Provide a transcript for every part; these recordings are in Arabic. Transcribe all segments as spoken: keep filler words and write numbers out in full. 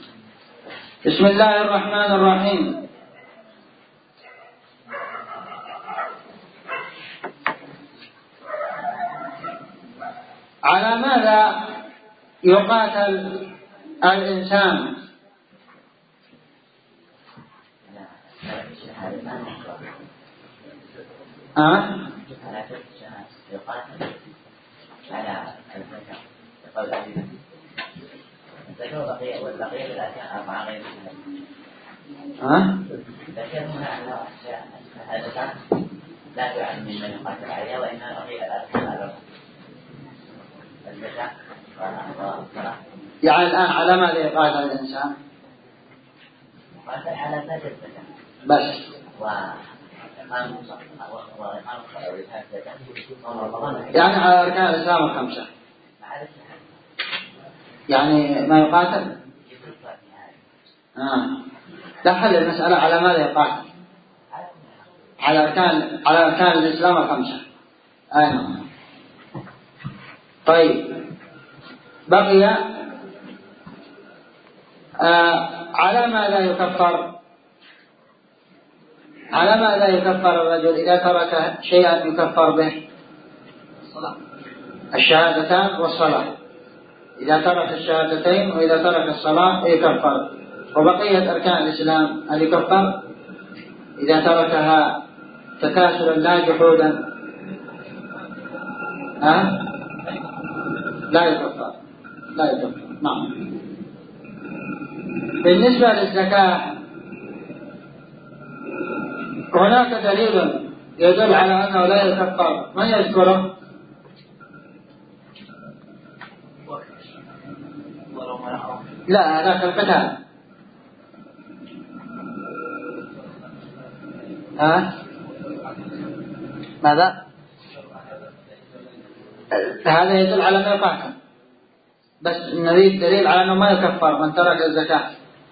بسم الله الرحمن الرحيم. على ماذا يقاتل الإنسان؟ أه؟ والبقية بالأشياء أربعة غير ها؟ ذكرنا أن هذا لا تعلم ممن يقاتل عليها وإنما بقية الأربعة الأربعة الزكاة والصلاة. يعني الآن على ماذا يقاتل الإنسان؟ يقاتل على ذات الزكاة بس. وإقام وإقام الزكاة يعني على أركان الإسلام الخمسة. يعني ما يقاتل؟ آه. لا حل المسألة على ماذا يقاتل؟ على أركان على أركان الإسلام الخمسة. آه. طيب بقي آه على ماذا يكفر؟ على ماذا يكفر الرجل إذا ترك شيئا يكفر به؟ الشهادتان والصلاة. إذا ترك الشهادتين وإذا ترك الصلاة يكفر. وبقية أركان الإسلام هل يكفر؟ إذا تركها تكاسلا لا جحودا ها؟ لا يكفر لا يكفر. نعم. بالنسبة للزكاة هناك دليل يدل على أنه لا يكفر، من يذكره؟ لا هذاك القتال. ها؟ ماذا؟ هذا يدل على أنه يقاتل، بس نريد دليل على أنه ما يكفر من ترك الزكاة.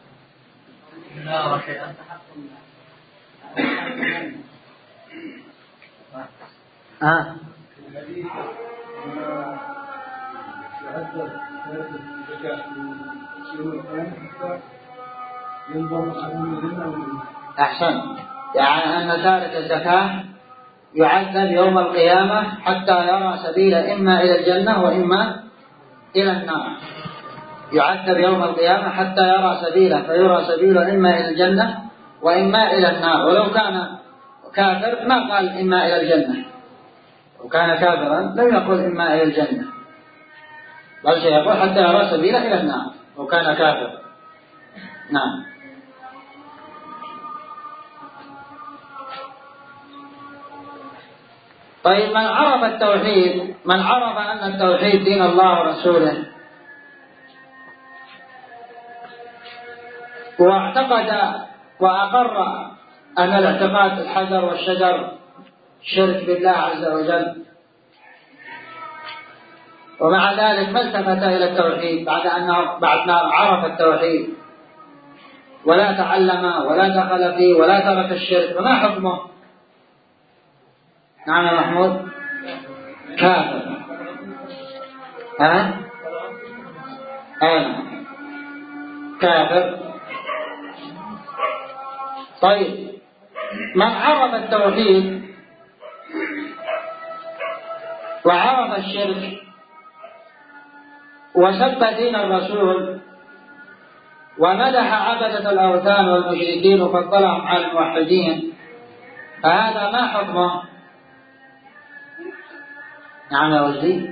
ها؟ أحسن. يعني أن تارك الزكاة يعذب يوم القيامة حتى يرى سبيل إما إلى الجنة وإما إلى النار. يعذب يوم القيامة حتى يرى سبيله، فيرى سبيله إما إلى الجنة وإما إلى النار. ولو كان كافر ما قال إما إلى الجنة، وكان كافرا لم يقل إما إلى الجنة، بل سيقول حتى يرى سبيله إلى النار وكان كافر. نعم. طيب من عرف التوحيد، من عرف أن التوحيد دين الله ورسوله واعتقد وأقر أن الاعتقاد الحجر والشجر شرك بالله عز وجل، ومع ذلك ما التفت إلى التوحيد بعد أنه بعد ما عرف التوحيد ولا تعلم ولا دخل فيه ولا ترك الشرك، فما حكمه؟ نعم يا محمود. كافر. ها؟ أنا كافر. طيب من عرف التوحيد وعرف الشرك وسب دين الرسول ومدح عبدة الأوثان والمشركين وفضلهم على الموحدين، فهذا ما حكمه؟ نعم يا وزير.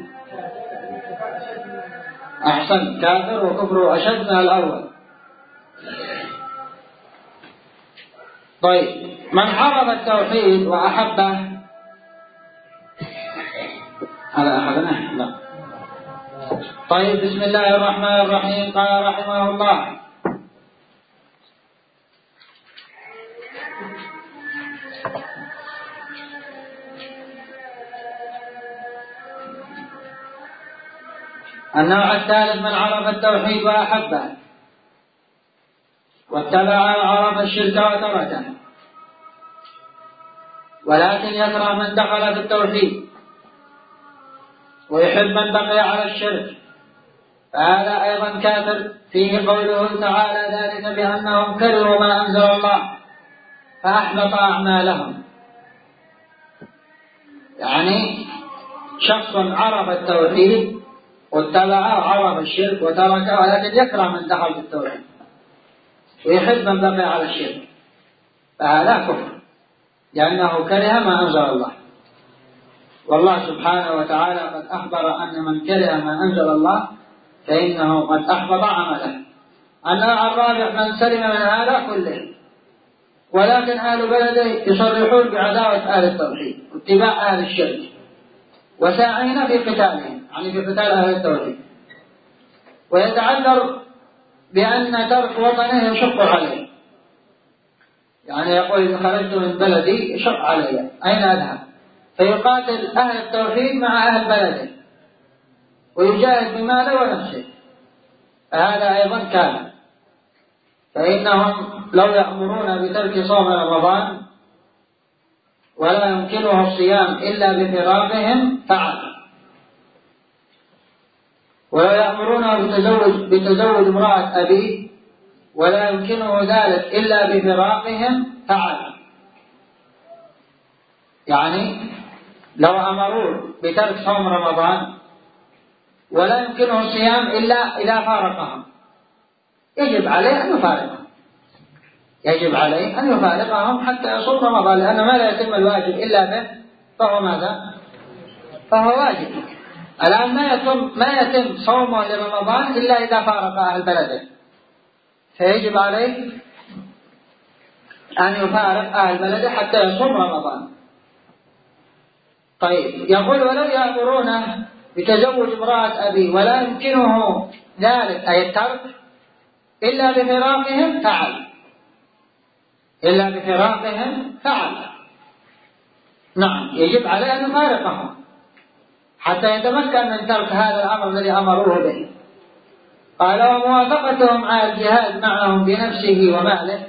أحسن. كافر وكفره أشد من الأول. طيب من عرف التوحيد وأحبه، هذا أحدنا؟ لا. طيب بسم الله الرحمن الرحيم. قال رحمه الله: النوع الثالث من عرف التوحيد وأحبه واتبع وعرف الشرك وتركه، ولكن يكره من دخل في التوحيد ويحب من بقي على الشرك، فهذا أيضا كافر. فيه قوله تعالى ذلك بأنهم كرهوا ما أنزل الله فأحبط أعمالهم. يعني شخص عرف التوحيد واتبعه وعرف الشرك وتركه، ولكن يكره من دخل في التوحيد ويحب من بقي على الشرك، فهذا كفر لأنه كره ما أنزل الله. والله سبحانه وتعالى قد أخبر أن من كره ما أنزل الله فإنه قد أحبط عمله. النوع الرابع من سلم من هذا كله، ولكن أهل بلده يصرحون بعداوة أهل التوحيد واتباع أهل الشرك وساعين في قتالهم، يعني في قتال أهل التوحيد، ويتعذر بأن ترك وطنه يشق عليه. يعني يقول إذا خرجت من بلدي يشق علي أين أذهب؟ فيقاتل أهل التوحيد مع أهل بلده ويجاهد بماله ونفسه، فهذا أيضا كان. فإنهم لو يأمرون بترك صوم رمضان ولا يمكنه الصيام إلا بفراقهم فعل، ولو يأمرونه بتزوج, بتزوج امرأة أبيه ولا يمكنه ذلك إلا بفراقهم فعل. يعني لو أمروه بترك صوم رمضان ولا يمكنه الصيام إلا إذا فارقهم يجب عليه أن يفارقهم، يجب عليه أن يفارقهم حتى يصوم رمضان، لأن ما لا يتم الواجب إلا به فهو ماذا؟ فهو واجب. الآن ما يتم, ما يتم صومه لرمضان إلا إذا فارق أهل بلده، فيجب عليه أن يفارق أهل بلده حتى يصوم رمضان. طيب يقول ولو يأمرونه بتزوج امرأة أبي ولا يمكنه ذلك أي الترك إلا بفراقهم فعل، إلا بفراقهم فعل. نعم يجب عليه أن يفارقهم حتى يتمكن من ترك هذا الأمر الذي أمروه به. قال وموافقتهم على الجهاد معهم بنفسه وماله،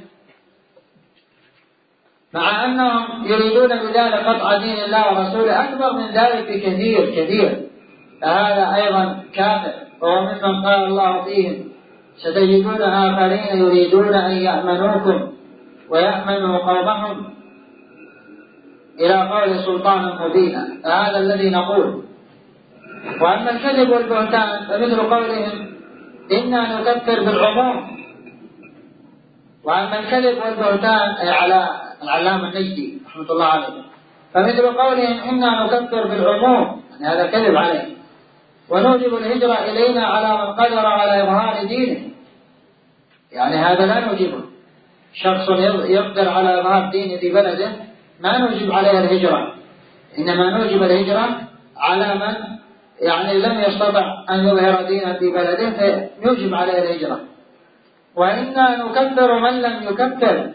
مع أنهم يريدون بذلك قطع دين الله ورسوله أكبر من ذلك بكثير كثير، فهذا أيضا كافر. وهو ممن قال الله فيهم ستجدون آخرين يريدون أن يأمنوكم ويأمنوا قومهم إلى قول سلطان مبينا، فهذا الذي نقول. وأما الكذب والبهتان فمثل قولهم إنا نكفر بالعموم. وأما الكذب والبهتان أي على العلامة النجدي رحمة الله عليه، فمثل قولهم إنا نكفر بالعموم، يعني هذا كذب عليه، ونوجب الهجرة إلينا على من قدر على إظهار دينه، يعني هذا لا نوجبه. شخص يقدر على إظهار دينه في بلده ما نوجب عليه الهجرة، إنما نوجب الهجرة على من يعني لم يستطع أن يظهر دينه في بلده فيوجب عليه الهجرة. وإنا نكفر من لم يكفر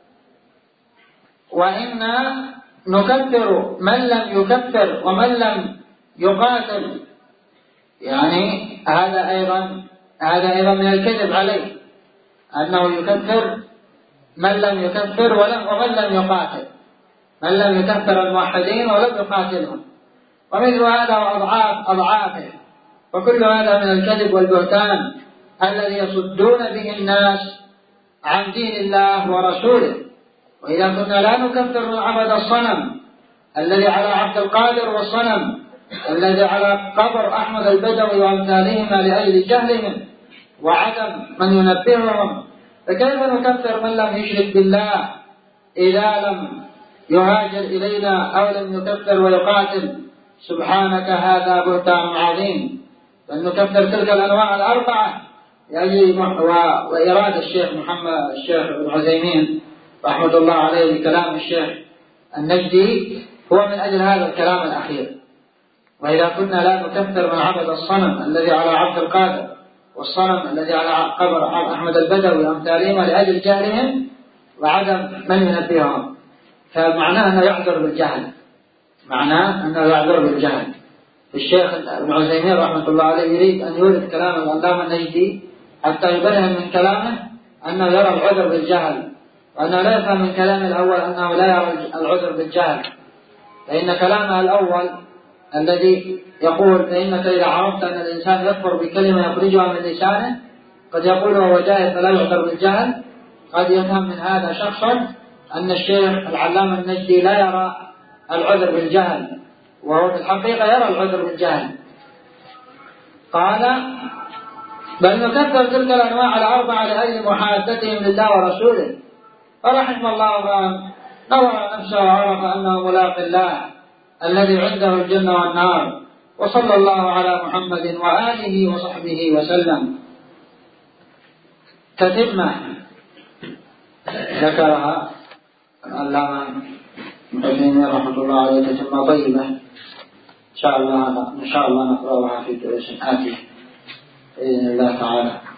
وإنا نكفر من لم يكفر ومن لم يقاتل، يعني هذا أيضا هذا أيضا من الكذب عليه، أنه يكفر من لم يكفر ولم ومن لم يقاتل، من لم يكفر الموحدين ولم يقاتلهم، ومثل هذا أضعاف أضعافه. وكل هذا من الكذب والبهتان الذي يصدون به الناس عن دين الله ورسوله. وإذا كنا لا نكفر من عبد الصنم الذي على عبد القادر والصنم الذي على قبر أحمد البدوي وأمثالهما لأجل جهلهم وعدم من ينبههم، فكيف نكفر من لم يشرك بالله إذا لم يهاجر إلينا أو لم يكفر ويقاتل؟ سبحانك هذا بهتان عظيم. بل نكفر تلك الأنواع الأربعة لأجل وإرادة الشيخ محمد الشيخ ابن عثيمين رحمة الله عليه بكلام الشيخ النجدي هو من أجل هذا الكلام الأخير. وإذا كنا لا نكفر من عبد الصنم الذي على عبد القادر والصنم الذي على قبر أحمد البدوي وأمثالهما لأجل جهلهم وعدم من ينبههم، فمعناه أنه يعذر بالجهل، معناه أنه يعذر بالجهل. الشيخ ابن عثيمين رحمة الله عليه يريد أن يورد كلام العلامة النجدي حتى يبين من كلامه أنه يرى العذر بالجهل، وأنه لا يفهم من كلام الأول أنه لا يرى العذر بالجهل، فإن كلامه الأول الذي يقول فإنك إذا عرفت أن الإنسان يكفر بكلمة يخرجها من لسانه قد يقول وهو جاهل فلا يعذر بالجهل، قد يفهم من هذا شخص أن الشيخ العلامة النجدي لا يرى العذر بالجهل، وهو في الحقيقة يرى العذر بالجهل. قال بل نكثر تلك الأنواع الأربعة لأجل محادثتهم لله ورسوله، فرحم الله من نظر نفسه وعرف أنه ملاق الله الذي عنده الجنة والنار. وصلى الله على محمد وآله وصحبه وسلم. تتمة ذكرها العلامة ابن تيمية رحمة الله عليه، تتمة طيبة إن شاء الله إن شاء الله نقرأها في دروس آتية بإذن الله تعالى.